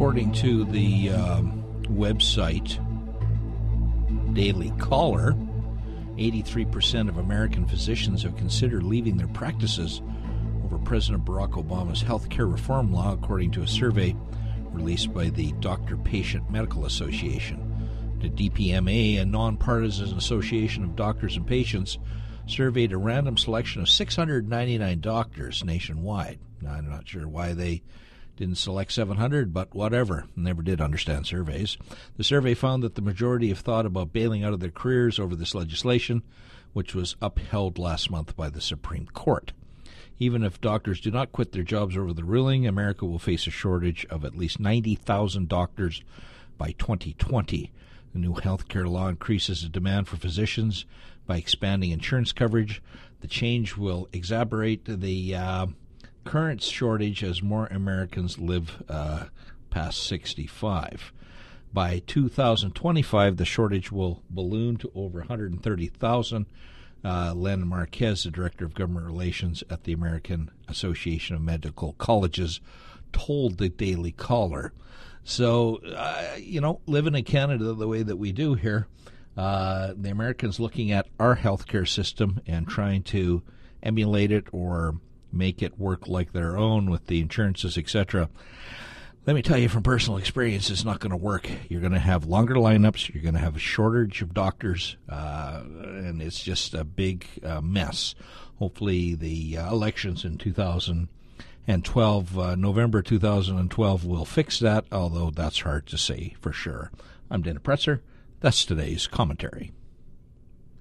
according to the website Daily Caller, 83% of American physicians have considered leaving their practices over President Barack Obama's health care reform law, according to a survey released by the Doctor-Patient Medical Association. The DPMA, a nonpartisan association of doctors and patients, surveyed a random selection of 699 doctors nationwide. Now, I'm not sure why they didn't select 700, but whatever. Never did understand surveys. The survey found that the majority have thought about bailing out of their careers over this legislation, which was upheld last month by the Supreme Court. Even if doctors do not quit their jobs over the ruling, America will face a shortage of at least 90,000 doctors by 2020. The new health care law increases the demand for physicians by expanding insurance coverage. The change will exacerbate the current shortage as more Americans live past 65. By 2025, the shortage will balloon to over 130,000. Len Marquez, the Director of Government Relations at the American Association of Medical Colleges, told the Daily Caller. So, living in Canada the way that we do here, the Americans looking at our healthcare system and trying to emulate it or make it work like their own with the insurances, etc. Let me tell you from personal experience, it's not going to work. You're going to have longer lineups. You're going to have a shortage of doctors, and it's just a big mess. Hopefully the elections in 2012, November 2012, will fix that, although that's hard to say for sure. I'm Dana Pretzer. That's today's commentary.